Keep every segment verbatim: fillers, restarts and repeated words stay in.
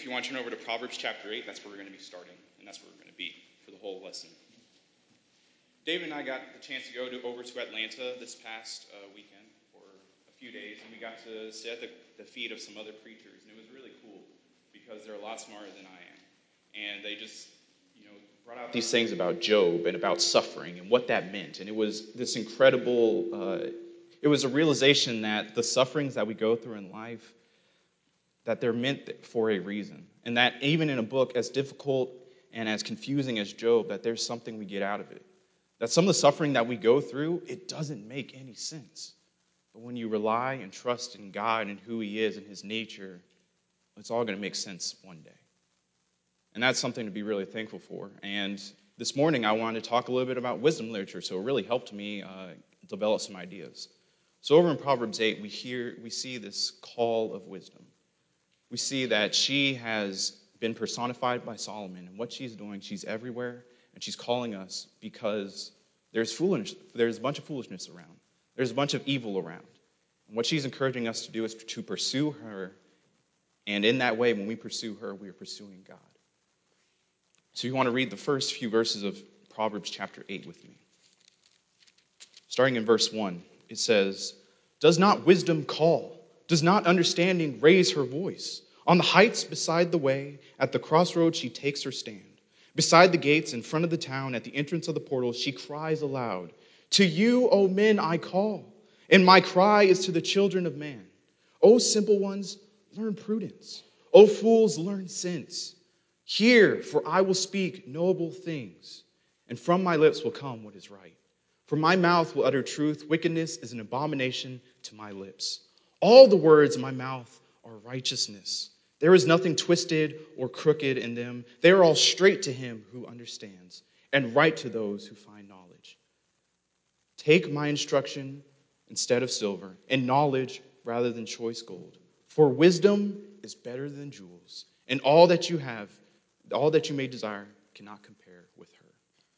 you want to turn over to Proverbs chapter eight, that's where we're going to be starting, and that's where we're going to be for the whole lesson. David and I got the chance to go to, over to Atlanta this past uh, weekend for a few days, and we got to sit at the, the feet of some other preachers, and it was really cool because they're a lot smarter than I am. And they just, you know, brought out these things about Job and about suffering and what that meant. And it was this incredible, uh, it was a realization that the sufferings that we go through in life, that they're meant for a reason. And that even in a book as difficult and as confusing as Job, that there's something we get out of it. That some of the suffering that we go through, it doesn't make any sense. But when you rely and trust in God and who he is and his nature, it's all going to make sense one day. And that's something to be really thankful for. And this morning, I wanted to talk a little bit about wisdom literature, so it really helped me uh, develop some ideas. So over in Proverbs eight, we hear, we see this call of wisdom. We see that she has been personified by Solomon, and what she's doing, she's everywhere, and she's calling us because there's foolish, there's a bunch of foolishness around. There's a bunch of evil around. And what she's encouraging us to do is to pursue her, and in that way, when we pursue her, we are pursuing God. So you want to read the first few verses of Proverbs chapter eight with me. Starting in verse one, it says, "Does not wisdom call? Does not understanding raise her voice? On the heights beside the way, at the crossroads she takes her stand. Beside the gates, in front of the town, at the entrance of the portals, she cries aloud, 'To you, O men, I call, and my cry is to the children of man. O simple ones, learn prudence. O fools, learn sense. Hear, for I will speak noble things, and from my lips will come what is right. For my mouth will utter truth. Wickedness is an abomination to my lips. All the words of my mouth are righteousness. There is nothing twisted or crooked in them. They are all straight to him who understands, and right to those who find knowledge. Take my instruction instead of silver, and knowledge rather than choice gold. For wisdom is better than jewels, and all that you have, all that you may desire, cannot compare with her."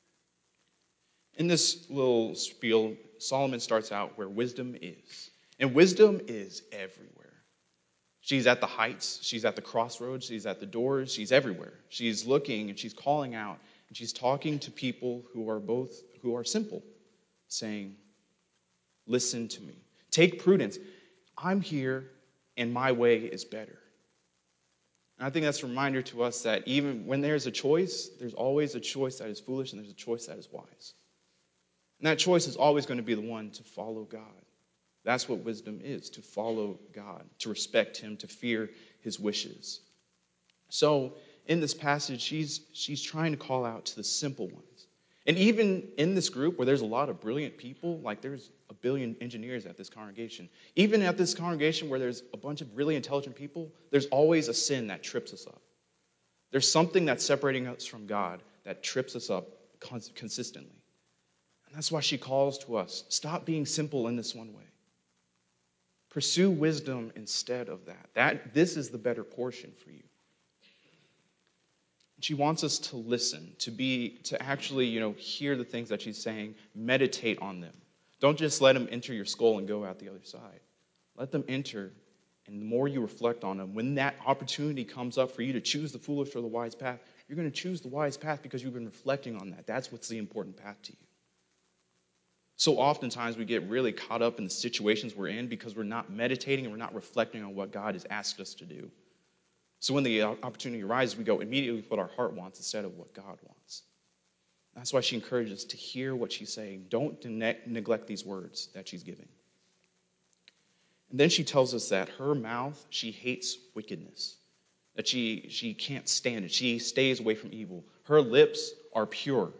In this little spiel, Solomon starts out where wisdom is. And wisdom is everywhere. She's at the heights, she's at the crossroads, she's at the doors, she's everywhere. She's looking and she's calling out, and she's talking to people who are both, who are simple, saying, "Listen to me. Take prudence. I'm here, and my way is better." And I think that's a reminder to us that even when there's a choice, there's always a choice that is foolish, and there's a choice that is wise. And that choice is always going to be the one to follow God. That's what wisdom is, to follow God, to respect him, to fear his wishes. So in this passage, she's, she's trying to call out to the simple ones. And even in this group where there's a lot of brilliant people, like there's a billion engineers at this congregation, even at this congregation where there's a bunch of really intelligent people, there's always a sin that trips us up. There's something that's separating us from God that trips us up cons- consistently. And that's why she calls to us, stop being simple in this one way. Pursue wisdom instead of that. That this is the better portion for you. She wants us to listen, to be, to actually, you know, hear the things that she's saying, meditate on them. Don't just let them enter your skull and go out the other side. Let them enter, and the more you reflect on them, when that opportunity comes up for you to choose the foolish or the wise path, you're going to choose the wise path because you've been reflecting on that. That's what's the important path to you. So oftentimes we get really caught up in the situations we're in because we're not meditating and we're not reflecting on what God has asked us to do. So when the opportunity arises, we go immediately with what our heart wants instead of what God wants. That's why she encourages us to hear what she's saying. Don't ne- neglect these words that she's giving. And then she tells us that her mouth, she hates wickedness, that she, she can't stand it. She stays away from evil. Her lips are pure.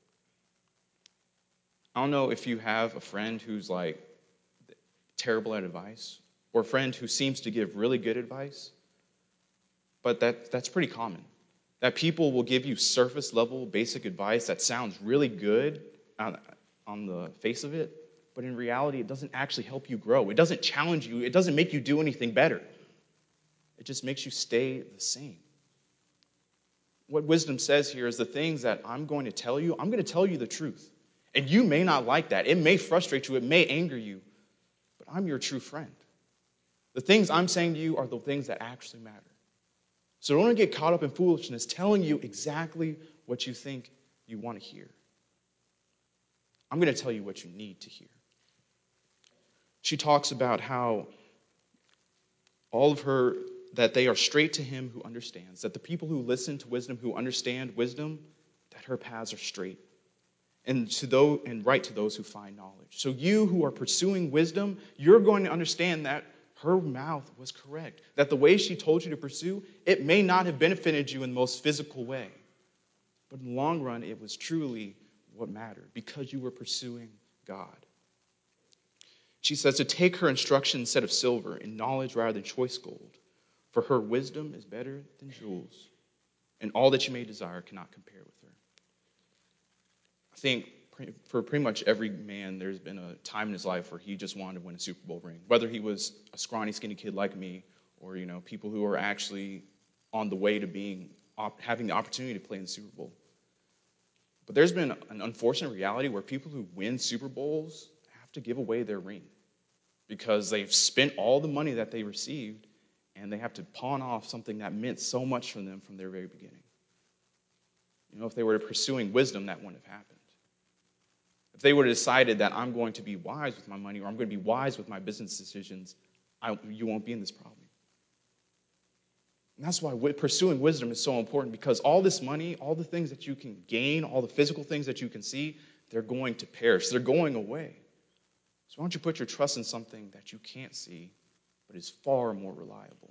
I don't know if you have a friend who's like terrible at advice or a friend who seems to give really good advice, but that, that's pretty common. That people will give you surface level basic advice that sounds really good on, on the face of it, but in reality it doesn't actually help you grow. It doesn't challenge you. It doesn't make you do anything better. It just makes you stay the same. What wisdom says here is the things that I'm going to tell you, I'm going to tell you the truth. And you may not like that. It may frustrate you. It may anger you. But I'm your true friend. The things I'm saying to you are the things that actually matter. So don't get caught up in foolishness telling you exactly what you think you want to hear. I'm going to tell you what you need to hear. She talks about how all of her, that they are straight to him who understands, that the people who listen to wisdom, who understand wisdom, that her paths are straight, and to those, and right to those who find knowledge. So you who are pursuing wisdom, you're going to understand that her mouth was correct, that the way she told you to pursue, it may not have benefited you in the most physical way, but in the long run, it was truly what mattered, because you were pursuing God. She says to take her instruction instead of silver, and knowledge rather than choice gold, for her wisdom is better than jewels, and all that you may desire cannot compare with her. I think for pretty much every man, there's been a time in his life where he just wanted to win a Super Bowl ring, whether he was a scrawny, skinny kid like me, or you know, people who are actually on the way to being having the opportunity to play in the Super Bowl. But there's been an unfortunate reality where people who win Super Bowls have to give away their ring because they've spent all the money that they received and they have to pawn off something that meant so much for them from their very beginning. You know, if they were pursuing wisdom, that wouldn't have happened. If they would have decided that I'm going to be wise with my money or I'm going to be wise with my business decisions, I, you won't be in this problem. And that's why pursuing wisdom is so important, because all this money, all the things that you can gain, all the physical things that you can see, they're going to perish. They're going away. So why don't you put your trust in something that you can't see, but is far more reliable?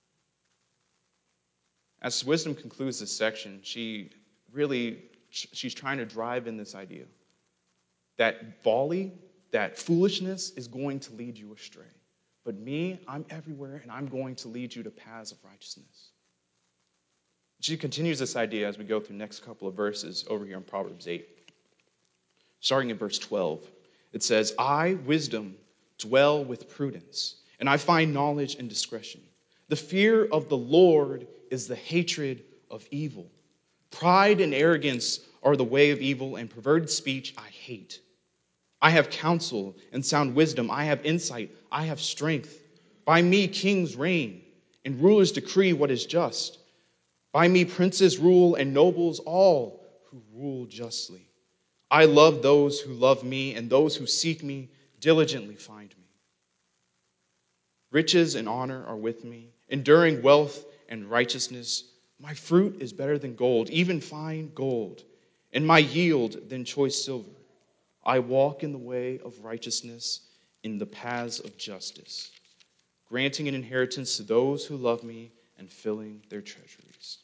As wisdom concludes this section, she really, she's trying to drive in this idea that folly, that foolishness is going to lead you astray. But me, I'm everywhere, and I'm going to lead you to paths of righteousness. She continues this idea as we go through the next couple of verses over here in Proverbs eight. Starting in verse twelve, it says, I, wisdom, dwell with prudence, and I find knowledge and discretion. The fear of the Lord is the hatred of evil. Pride and arrogance are the way of evil, and perverted speech I hate. I have counsel and sound wisdom. I have insight. I have strength. By me kings reign, and rulers decree what is just. By me princes rule, and nobles all who rule justly. I love those who love me, and those who seek me diligently find me. Riches and honor are with me, enduring wealth and righteousness. My fruit is better than gold, even fine gold, and my yield than choice silver. I walk in the way of righteousness, in the paths of justice, granting an inheritance to those who love me and filling their treasuries.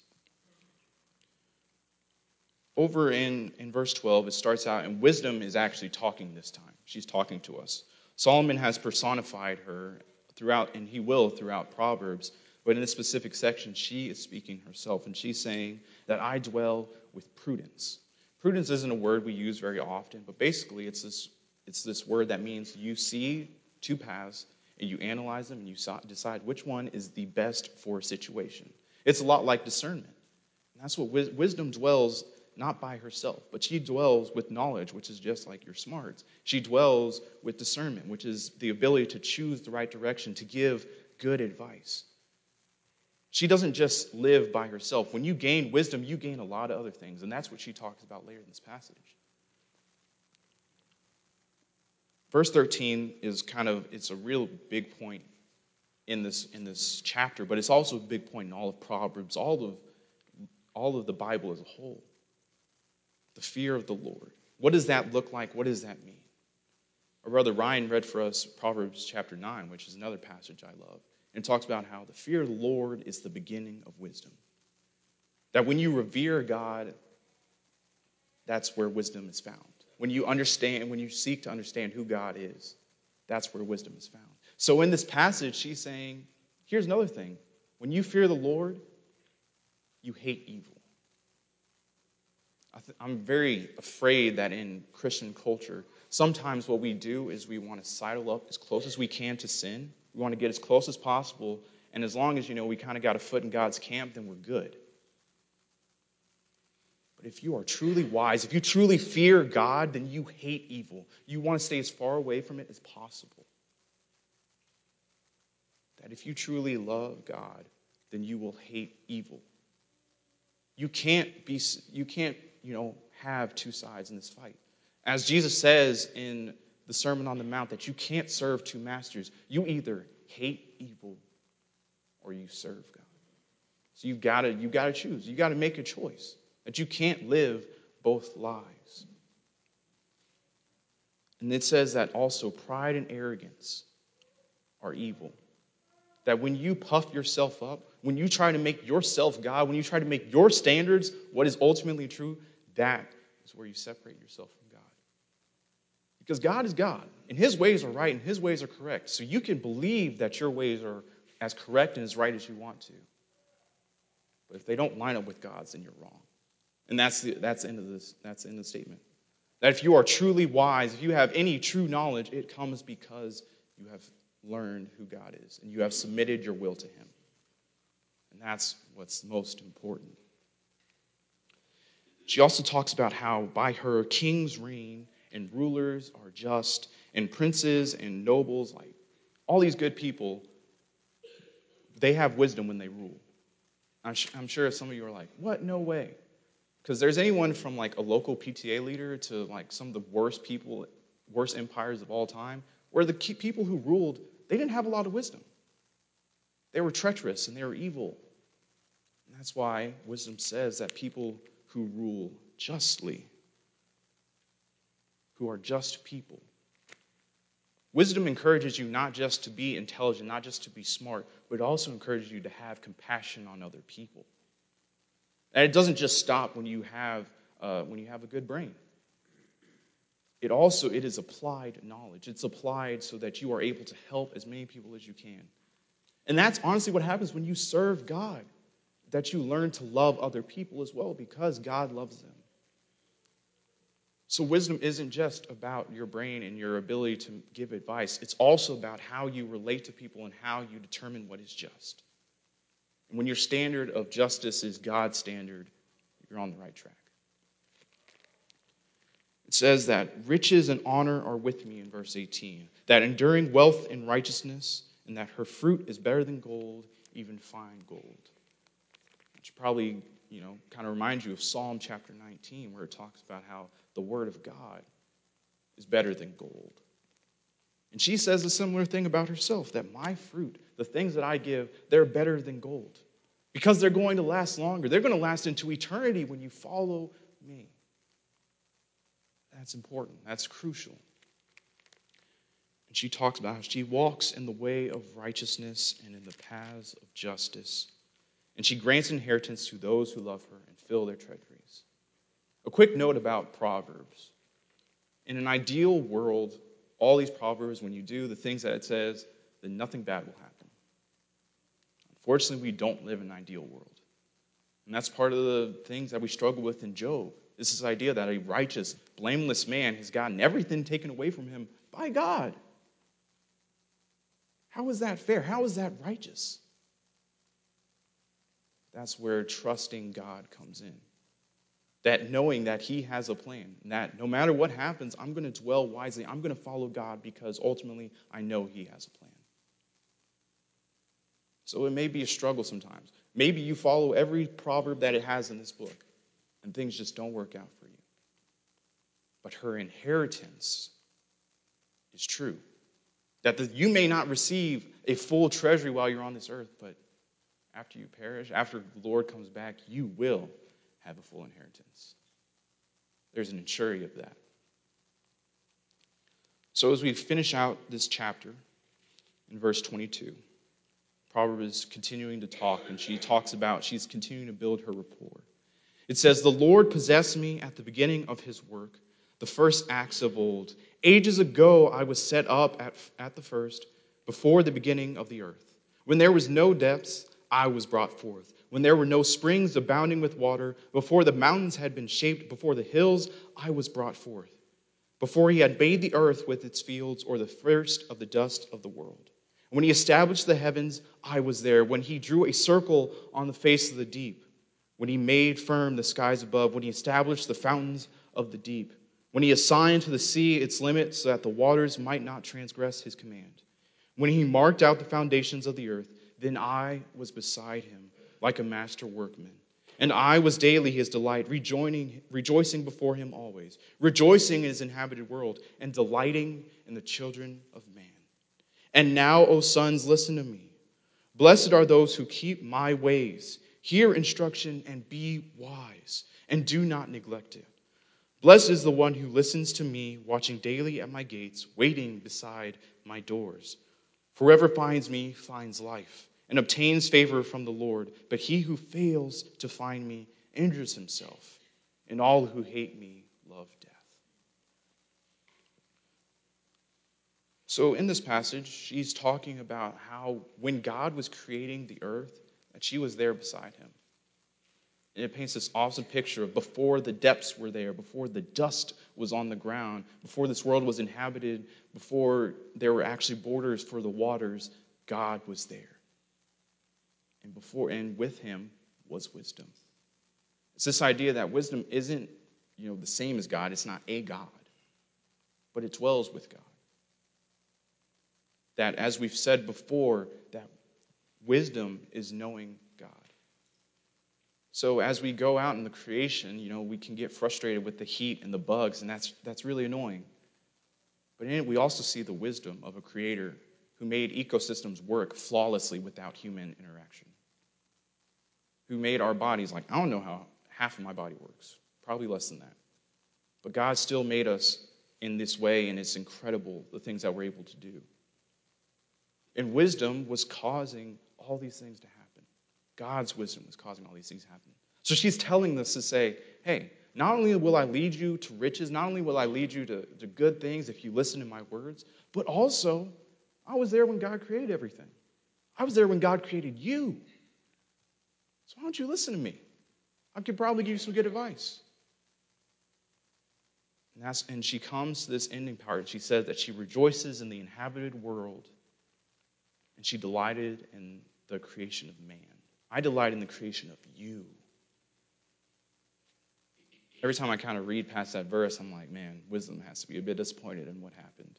Over in, in verse twelve, it starts out, and wisdom is actually talking this time. She's talking to us. Solomon has personified her throughout, and he will throughout Proverbs, but in this specific section, she is speaking herself, and she's saying that I dwell with prudence. Prudence isn't a word we use very often, but basically it's this, it's this word that means you see two paths, and you analyze them, and you decide which one is the best for a situation. It's a lot like discernment. And that's what wis- wisdom dwells not by herself, but she dwells with knowledge, which is just like your smarts. She dwells with discernment, which is the ability to choose the right direction, to give good advice. She doesn't just live by herself. When you gain wisdom, you gain a lot of other things, and that's what she talks about later in this passage. Verse thirteen is kind of, it's a real big point in this in this chapter, but it's also a big point in all of Proverbs, all of all of the Bible as a whole. The fear of the Lord. What does that look like? What does that mean? Our brother Ryan read for us Proverbs chapter nine, which is another passage I love. And talks about how the fear of the Lord is the beginning of wisdom. That when you revere God, that's where wisdom is found. When you understand, when you seek to understand who God is, that's where wisdom is found. So in this passage, she's saying, here's another thing. When you fear the Lord, you hate evil. I th- I'm very afraid that in Christian culture, sometimes what we do is we want to sidle up as close as we can to sin. We want to get as close as possible, and as long as, you know, we kind of got a foot in God's camp, then we're good. But if you are truly wise, if you truly fear God, then you hate evil. You want to stay as far away from it as possible. That if you truly love God, then you will hate evil. You can't be, you can't, you know, have two sides in this fight. As Jesus says in the Sermon on the Mount, that you can't serve two masters. You either hate evil or you serve God. So you've got to, you've got to choose. You've got to make a choice that you can't live both lives. And it says that also pride and arrogance are evil. That when you puff yourself up, when you try to make yourself God, when you try to make your standards what is ultimately true, that is where you separate yourself from God. Because God is God, and his ways are right, and his ways are correct. So you can believe that your ways are as correct and as right as you want to. But if they don't line up with God's, then you're wrong. And that's the, that's the end of this, that's the end of the statement. That if you are truly wise, if you have any true knowledge, it comes because you have learned who God is, and you have submitted your will to him. And that's what's most important. She also talks about how by her kings reign, and rulers are just, and princes and nobles, like all these good people, they have wisdom when they rule. I'm, sh- I'm sure some of you are like, what? No way. Because there's anyone from like a local P T A leader to like some of the worst people, worst empires of all time, where the key people who ruled, they didn't have a lot of wisdom. They were treacherous and they were evil. And that's why wisdom says that people who rule justly, who are just people. Wisdom encourages you not just to be intelligent, not just to be smart, but it also encourages you to have compassion on other people. And it doesn't just stop when you have uh, when you have a good brain. It also it is applied knowledge. It's applied so that you are able to help as many people as you can. And that's honestly what happens when you serve God, that you learn to love other people as well because God loves them. So wisdom isn't just about your brain and your ability to give advice. It's also about how you relate to people and how you determine what is just. And when your standard of justice is God's standard, you're on the right track. It says that riches and honor are with me in verse eighteen, that enduring wealth and righteousness, and that her fruit is better than gold, even fine gold. Which probably, you know, kind of reminds you of Psalm chapter nineteen, where it talks about how the word of God is better than gold. And she says a similar thing about herself, that my fruit, the things that I give, they're better than gold. Because they're going to last longer. They're going to last into eternity when you follow me. That's important. That's crucial. And she talks about how she walks in the way of righteousness and in the paths of justice. And she grants inheritance to those who love her and fill their treasuries. A quick note about Proverbs. In an ideal world, all these Proverbs, when you do the things that it says, then nothing bad will happen. Unfortunately, we don't live in an ideal world. And that's part of the things that we struggle with in Job. This is this idea that a righteous, blameless man has gotten everything taken away from him by God. How is that fair? How is that righteous? That's where trusting God comes in. That knowing that he has a plan, and that no matter what happens, I'm going to dwell wisely. I'm going to follow God because ultimately I know he has a plan. So it may be a struggle sometimes. Maybe you follow every proverb that it has in this book, and things just don't work out for you. But her inheritance is true. That the, you may not receive a full treasury while you're on this earth, but after you perish, after the Lord comes back, you will have a full inheritance. There's an surety of that. So as we finish out this chapter, in verse twenty-two, Proverbs is continuing to talk, and she talks about, she's continuing to build her rapport. It says, the Lord possessed me at the beginning of his work, the first acts of old. Ages ago I was set up at, at the first, before the beginning of the earth. When there was no depths, I was brought forth. When there were no springs abounding with water, before the mountains had been shaped, before the hills, I was brought forth. Before he had made the earth with its fields, or the first of the dust of the world. When he established the heavens, I was there. When he drew a circle on the face of the deep. When he made firm the skies above. When he established the fountains of the deep. When he assigned to the sea its limit so that the waters might not transgress his command. When he marked out the foundations of the earth, Then I was beside him like a master workman. And I was daily his delight, rejoicing, rejoicing before him always, rejoicing in his inhabited world, and delighting in the children of man. And now, O sons, listen to me. Blessed are those who keep my ways, hear instruction, and be wise, and do not neglect it. Blessed is the one who listens to me, watching daily at my gates, waiting beside my doors. For whoever finds me finds life and obtains favor from the Lord. But he who fails to find me injures himself, and all who hate me love death. So in this passage, she's talking about how when God was creating the earth, that she was there beside him. And it paints this awesome picture of before the depths were there, before the dust was on the ground, before this world was inhabited, before there were actually borders for the waters, God was there. And before and with him was wisdom. It's this idea that wisdom isn't, you know, the same as God. It's not a God, but it dwells with God. That, as we've said before, that wisdom is knowing God. So as we go out in the creation, you know, we can get frustrated with the heat and the bugs, and that's that's really annoying. But in it, we also see the wisdom of a creator who made ecosystems work flawlessly without human interaction. Who made our bodies, like, I don't know how half of my body works, probably less than that. But God still made us in this way, and it's incredible the things that we're able to do. And wisdom was causing all these things to happen. God's wisdom was causing all these things to happen. So she's telling us to say, hey, not only will I lead you to riches, not only will I lead you to, to good things if you listen to my words, but also, I was there when God created everything. I was there when God created you. So why don't you listen to me? I could probably give you some good advice. And, that's, and she comes to this ending part, and she says that she rejoices in the inhabited world, and she delighted in the creation of man. I delight in the creation of you. Every time I kind of read past that verse, I'm like, man, wisdom has to be a bit disappointed in what happened.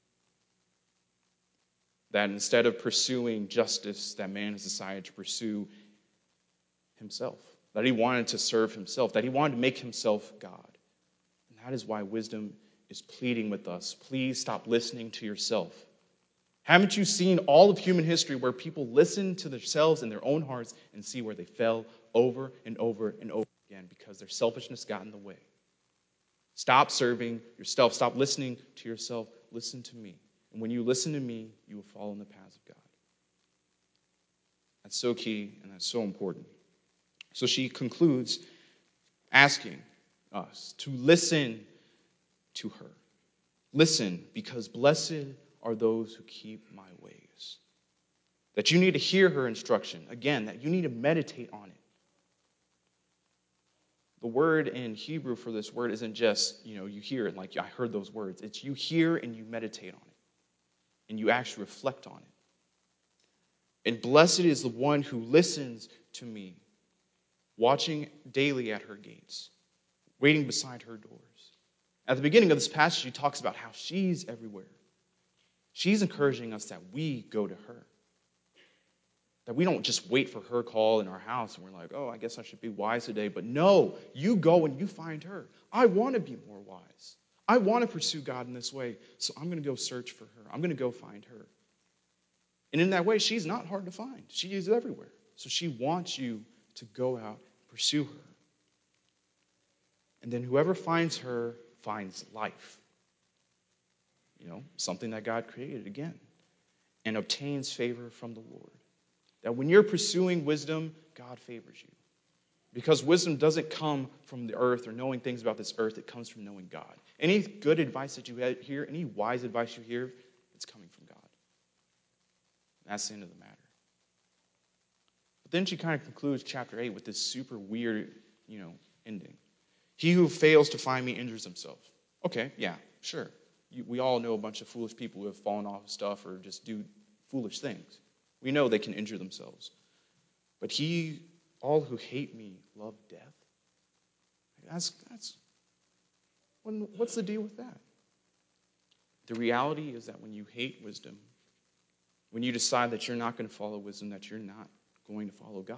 That instead of pursuing justice, that man has decided to pursue himself. That he wanted to serve himself. That he wanted to make himself God. And that is why wisdom is pleading with us. Please stop listening to yourself. Haven't you seen all of human history where people listen to themselves and their own hearts and see where they fell over and over and over again because their selfishness got in the way? Stop serving yourself. Stop listening to yourself. Listen to me. And when you listen to me, you will follow in the paths of God. That's so key and that's so important. So she concludes asking us to listen to her. Listen, because blessed are those who keep my ways. That you need to hear her instruction. Again, that you need to meditate on it. The word in Hebrew for this word isn't just, you know, you hear it like I heard those words. It's you hear and you meditate on it. And you actually reflect on it. And blessed is the one who listens to me, watching daily at her gates, waiting beside her doors. At the beginning of this passage, she talks about how she's everywhere. She's encouraging us that we go to her. That we don't just wait for her call in our house and we're like, oh, I guess I should be wise today. But no, you go and you find her. I want to be more wise. I want to pursue God in this way, so I'm going to go search for her. I'm going to go find her. And in that way, she's not hard to find. She is everywhere. So she wants you to go out and pursue her. And then whoever finds her finds life. You know, something that God created again. And obtains favor from the Lord. That when you're pursuing wisdom, God favors you. Because wisdom doesn't come from the earth or knowing things about this earth. It comes from knowing God. Any good advice that you hear, any wise advice you hear, it's coming from God. That's the end of the matter. But then she kind of concludes chapter eight with this super weird, you know, ending. He who fails to find me injures himself. Okay, yeah, sure. You, we all know a bunch of foolish people who have fallen off stuff or just do foolish things. We know they can injure themselves. But he, all who hate me, love death. That's, that's, when, what's the deal with that? The reality is that when you hate wisdom, when you decide that you're not going to follow wisdom, that you're not going to follow God.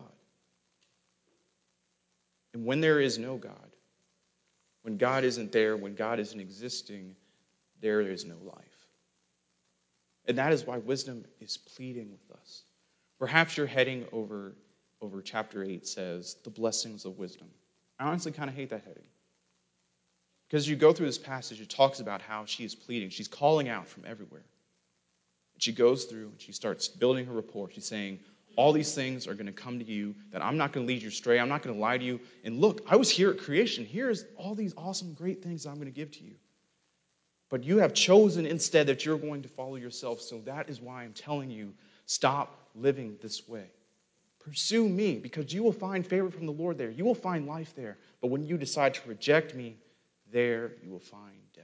And when there is no God, when God isn't there, when God isn't existing, there is no life. And that is why wisdom is pleading with us. Perhaps you're heading over, over chapter eight says, the blessings of wisdom. I honestly kind of hate that heading. Because you go through this passage, it talks about how she is pleading. She's calling out from everywhere. And she goes through and she starts building her rapport. She's saying, all these things are going to come to you, that I'm not going to lead you astray. I'm not going to lie to you. And look, I was here at creation. Here's all these awesome, great things I'm going to give to you. But you have chosen instead that you're going to follow yourself. So that is why I'm telling you, stop living this way. Pursue me, because you will find favor from the Lord there. You will find life there. But when you decide to reject me, there you will find death.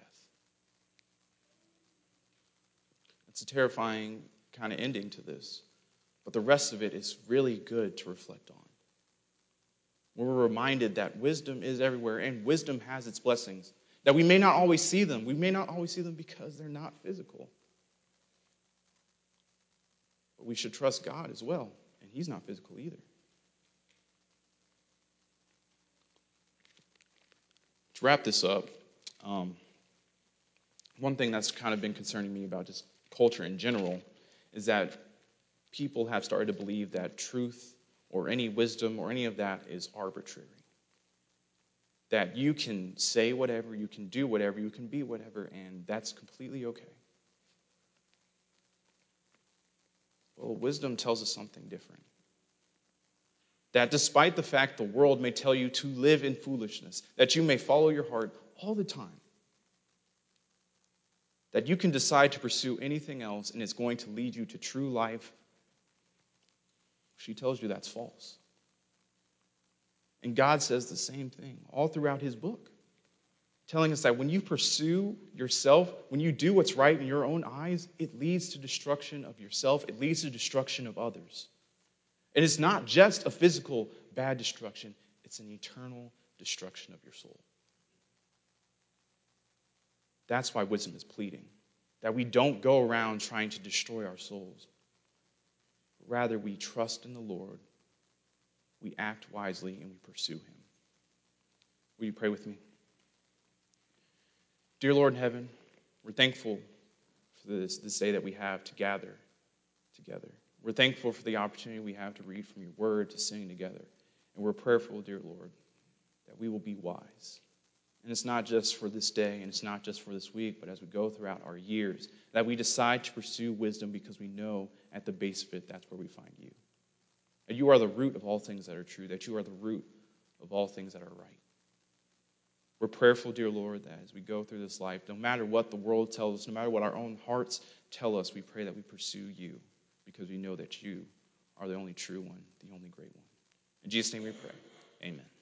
It's a terrifying kind of ending to this. But the rest of it is really good to reflect on. We're reminded that wisdom is everywhere, and wisdom has its blessings. That we may not always see them. We may not always see them because they're not physical. But we should trust God as well, and He's not physical either. To wrap this up, um, one thing that's kind of been concerning me about just culture in general is that people have started to believe that truth or any wisdom or any of that is arbitrary. That you can say whatever, you can do whatever, you can be whatever, and that's completely okay. Well, wisdom tells us something different. That despite the fact the world may tell you to live in foolishness, that you may follow your heart all the time, that you can decide to pursue anything else and it's going to lead you to true life, she tells you that's false. And God says the same thing all throughout His book, telling us that when you pursue yourself, when you do what's right in your own eyes, it leads to destruction of yourself. It leads to destruction of others. And it's not just a physical bad destruction, it's an eternal destruction of your soul. That's why wisdom is pleading, that we don't go around trying to destroy our souls. Rather, we trust in the Lord, we act wisely, and we pursue Him. Will you pray with me? Dear Lord in heaven, we're thankful for this, this day that we have to gather together. We're thankful for the opportunity we have to read from your word, to sing together. And we're prayerful, dear Lord, that we will be wise. And it's not just for this day, and it's not just for this week, but as we go throughout our years, that we decide to pursue wisdom because we know at the base of it, that's where we find you. That you are the root of all things that are true, that you are the root of all things that are right. We're prayerful, dear Lord, that as we go through this life, no matter what the world tells us, no matter what our own hearts tell us, we pray that we pursue you because we know that you are the only true one, the only great one. In Jesus' name we pray. Amen.